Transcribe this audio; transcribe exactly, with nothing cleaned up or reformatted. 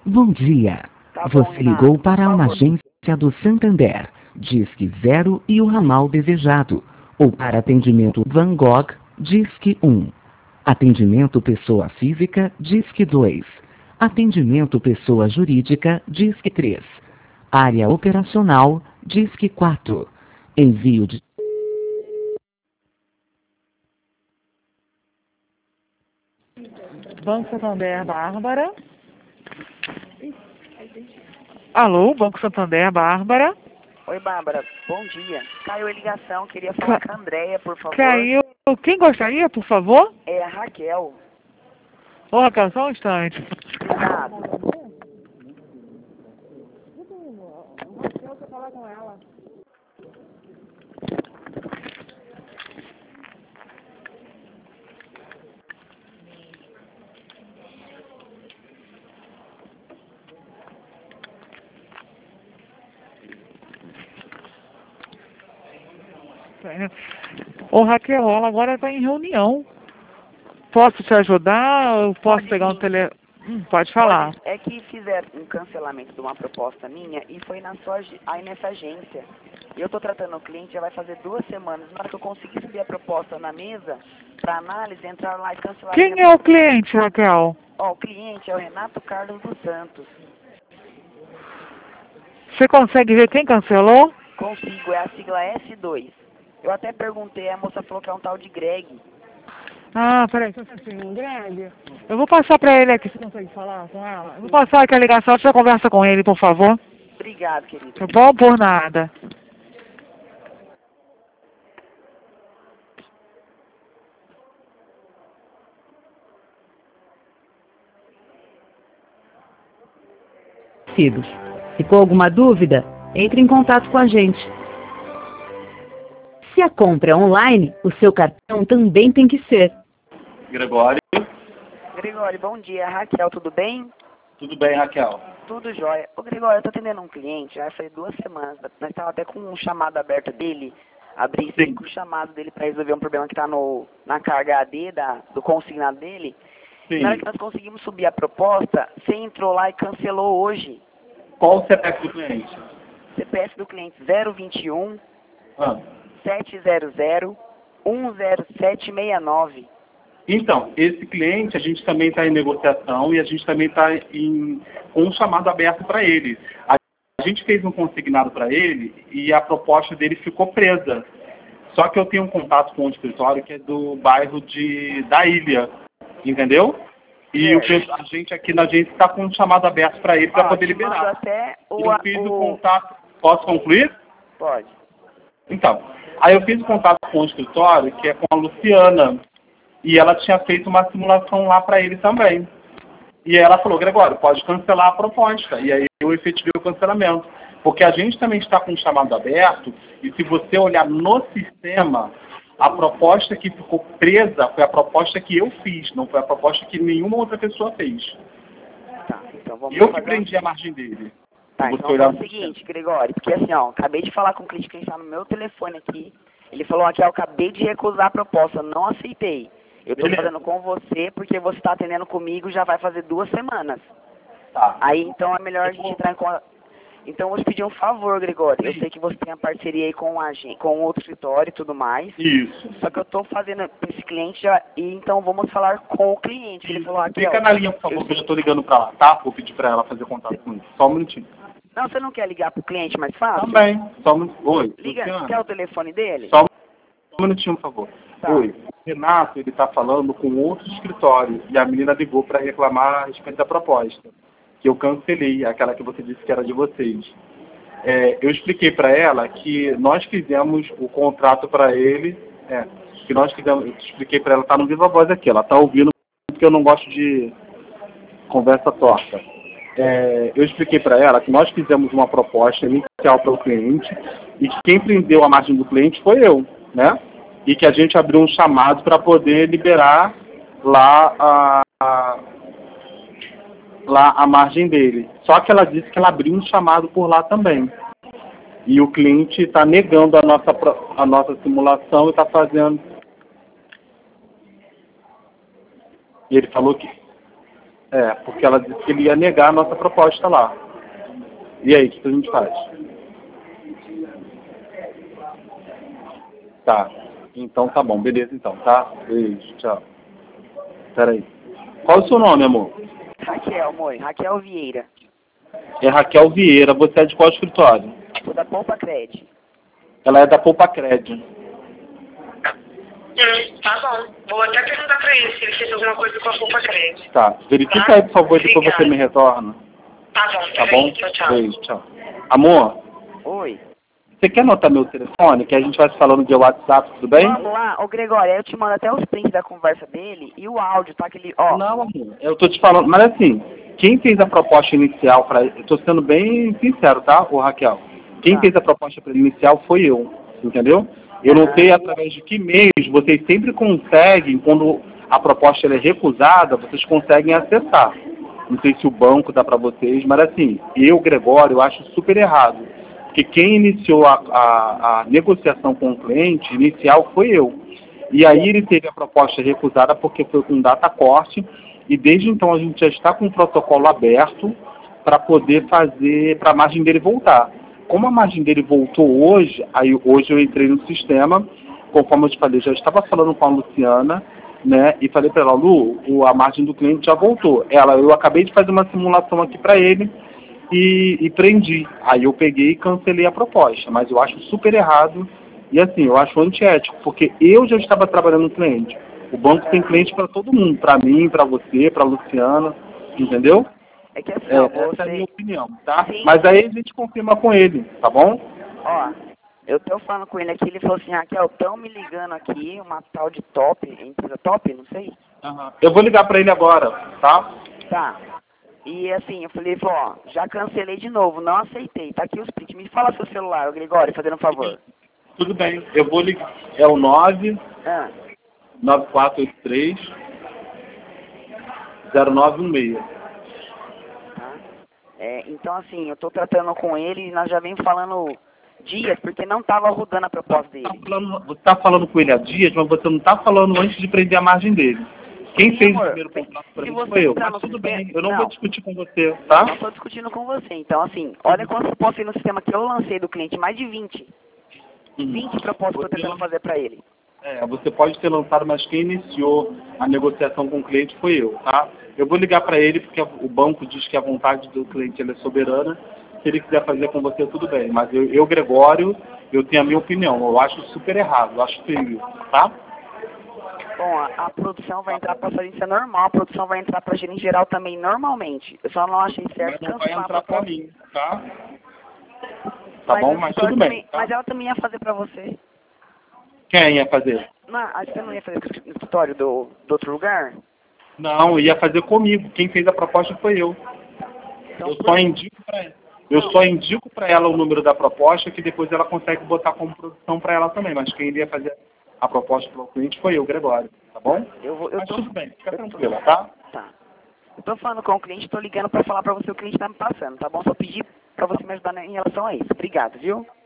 Bom dia. Tá bom, Você ligou Renato, para por uma favor. agência do Santander. Disque zero e o ramal desejado. Ou para atendimento Van Gogh, Disque um. Atendimento pessoa física, Disque dois. Atendimento pessoa jurídica, Disque três. Área operacional, Disque quatro. Envio de... Banco Santander, Bárbara. Alô, Banco Santander, Bárbara. Oi, Bárbara, bom dia. Caiu a ligação, queria Ca- falar com a Andréia, por favor. Caiu. Quem gostaria, por favor? É a Raquel. Ô, Raquel, só um instante. Obrigado. Ô, Raquel, ela agora está em reunião. Posso te ajudar? Eu posso Pode pegar um sim. tele... Hum, pode falar. Olha, é que fizeram um cancelamento de uma proposta minha e foi na sua, ag- aí nessa agência. E eu tô tratando o cliente, já vai fazer duas semanas. Na hora que eu conseguir subir a proposta na mesa, para análise, entrar lá e cancelar. Quem é o cliente, Raquel? Ó, o cliente é o Renato Carlos dos Santos. Você consegue ver quem cancelou? Consigo, é a sigla S dois. Eu até perguntei, a moça falou que é um tal de Greg. Ah, peraí, só um instantinho, Greg. Eu vou passar pra ele aqui, você consegue falar com ela? Eu vou passar aqui a ligação, você conversa com ele, por favor. Obrigado, querido. Tá bom? Por nada. Filhos. Ficou alguma dúvida? Entre em contato com a gente. Se a compra é online, o seu cartão também tem que ser. Gregório. Gregório, bom dia. Raquel, tudo bem? Tudo bem, Raquel? Tudo jóia. Ô, Gregório, eu tô atendendo um cliente, já faz duas semanas. Nós estávamos até com um chamado aberto dele, abri Sim. cinco chamados dele para resolver um problema que tá no, na carga A D da, do consignado dele. Sim. Na hora que nós conseguimos subir a proposta, você entrou lá e cancelou hoje. Qual o C P F do cliente? C P F do cliente zero vinte e um, Ah. sete zero zero, um zero sete seis nove. Então, esse cliente, a gente também está em negociação e a gente também está com um chamado aberto para ele. A a gente fez um consignado para ele e a proposta dele ficou presa. Só que eu tenho um contato com um escritório que é do bairro de, da Ilha, entendeu? E o, pe- a gente aqui na agência está com um chamado aberto para ele para Ó, poder te mando liberar. até o, Eu fiz o o... contato. Posso concluir? Pode. Então, aí eu fiz o contato com o escritório, que é com a Luciana, e ela tinha feito uma simulação lá para ele também. E aí ela falou, Gregório, pode cancelar a proposta. E aí eu efetivei o cancelamento. Porque a gente também está com um chamado aberto, e se você olhar no sistema, a proposta que ficou presa foi a proposta que eu fiz, não foi a proposta que nenhuma outra pessoa fez. Tá, então vamos E eu que fazer prendi um- a margem dele. Tá, Se então você é olhar o no seguinte, Gregório, porque assim, ó, acabei de falar com o cliente que está no meu telefone aqui. Ele falou aqui, ó, eu acabei de recusar a proposta, não aceitei. Eu tô Beleza. fazendo com você porque você está atendendo comigo já vai fazer duas semanas. Tá. Aí então é melhor a gente entrar em contato. Então eu vou te pedir um favor, Gregório. Eu sei que você tem a parceria aí com a gente, com outro escritório e tudo mais. Isso. Só que eu tô fazendo pra esse cliente já, e então vamos falar com o cliente. Ele falou aqui, Fica ó, na linha, por favor, eu- que eu já estou ligando para lá, tá? Vou pedir para ela fazer contato com ele. Só um minutinho. Não, você não quer ligar pro cliente mais fácil? Também. Só um minutinho. Oi, Liga, Luciana. quer o telefone dele? Só um minutinho, por favor. Tá. Oi, o Renato, ele está falando com outro escritório e a menina ligou para reclamar a respeito da proposta, que eu cancelei, aquela que você disse que era de vocês. É, eu expliquei para ela que nós fizemos o contrato para ele, é, que nós fizemos, eu expliquei para ela, está no Viva Voz aqui, ela está ouvindo porque eu não gosto de conversa torta. É, eu expliquei para ela que nós fizemos uma proposta inicial para o cliente e que quem prendeu a margem do cliente foi eu, né? E que a gente abriu um chamado para poder liberar lá a, a, lá a margem dele. Só que ela disse que ela abriu um chamado por lá também. E o cliente está negando a nossa, pro- a nossa simulação e está fazendo... E ele falou que... É, porque ela disse que ele ia negar a nossa proposta lá. E aí, o que que a gente faz? Tá. Então tá bom, beleza então, tá? Beijo, tchau. Peraí. Qual é o seu nome, amor? Raquel, amor. Raquel Vieira. É Raquel Vieira. Você é de qual escritório? Sou da Poupa Cred. Ela é da Poupa Cred. Hum, tá bom. Vou até perguntar pra ele se ele fez alguma coisa com a Poupa Cred. Tá. Verifica Tá? aí, por favor, depois Obrigada. você me retorna. Tá bom, Tá peraí. bom? Tchau, tchau. Beijo, tchau. Amor, Oi. você quer anotar meu telefone? Que a gente vai se falando de WhatsApp, tudo bem? Vamos lá. Ô, Gregório, eu te mando até os prints da conversa dele e o áudio, tá? Aquele, ó. Não, amor. Eu tô te falando, mas assim, quem fez a proposta inicial para, eu tô sendo bem sincero, tá, ô Raquel? Quem Tá. fez a proposta inicial foi eu, entendeu? Eu não sei através de que meios vocês sempre conseguem, quando a proposta ela é recusada, vocês conseguem acessar. Não sei se o banco dá para vocês, mas assim, eu, Gregório, eu acho super errado. Porque quem iniciou a, a, a negociação com o cliente inicial foi eu. E aí ele teve a proposta recusada porque foi com data corte, e desde então a gente já está com o protocolo aberto para poder fazer, para a margem dele voltar. Como a margem dele voltou hoje, aí hoje eu entrei no sistema, conforme eu te falei, já estava falando com a Luciana, né, e falei para ela, Lu, o, a margem do cliente já voltou. Ela, eu acabei de fazer uma simulação aqui para ele e, e prendi. Aí eu peguei e cancelei a proposta, mas eu acho super errado e assim, eu acho antiético, porque eu já estava trabalhando no cliente. O banco tem cliente para todo mundo, para mim, para você, para a Luciana, entendeu? É que assim, É, ó, essa você... é a minha opinião, tá? Sim. Mas aí a gente confirma com ele, tá bom? Ó, eu tô falando com ele aqui, ele falou assim, Raquel, tão me ligando aqui, uma tal de top, empresa top, não sei. Aham. Eu vou ligar para ele agora, tá? Tá. E assim, eu falei, ó, já cancelei de novo, não aceitei, tá aqui os prints. Me fala seu celular, ô Gregório, fazendo um favor. Tudo bem, eu vou ligar. É o nove Ah, nove quatro oito três zero nove um seis. tá. É, então assim, eu tô tratando com ele e nós já vem falando dias, porque não tava rodando a proposta Você tá dele. falando, você tá falando com ele há dias, mas você não tá falando antes de prender a margem dele. Quem Sim, fez amor. o primeiro Bem, contrato para se mim você foi eu. entrar Mas no tudo sistema- bem, eu não, não. vou discutir com você, tá? Não tô discutindo com você. Então assim, olha quantas propostas tem no sistema que eu lancei do cliente, mais de vinte. Hum. vinte propostas que eu tô Você tentando lan- fazer pra ele. É, você pode ter lançado, mas quem iniciou a negociação com o cliente foi eu, tá? Eu vou ligar para ele porque o banco diz que a vontade do cliente ela é soberana. Se ele quiser fazer com você, tudo bem. Mas eu, eu, Gregório, eu tenho a minha opinião. Eu acho super errado, eu acho feio, tá? Bom, a, a produção vai entrar pra gerência normal, a produção vai entrar pra gerente geral também normalmente. Eu só não achei Mas certo não vai cancelar a entrar para proposta. mim, tá? Tá Mas bom? o Mas escritório tudo bem. também- Tá? Mas ela também ia fazer pra você. Quem ia fazer? Não, acho que você não ia fazer no escritório do, do outro lugar? Não, ia fazer comigo. Quem fez a proposta foi eu. Então, Eu por- só indico para ela. Eu só indico para ela o número da proposta, que depois ela consegue botar como produção para ela também. Mas quem iria fazer a proposta para o cliente foi eu, Gregório. Tá bom? eu vou, eu Mas tô, tudo bem, fica eu tô- tranquila, tá? Tá. Eu tô falando com o cliente, tô ligando pra falar pra você o que o cliente tá me passando, tá bom? Só pedir pra você me ajudar em relação a isso. Obrigado, viu?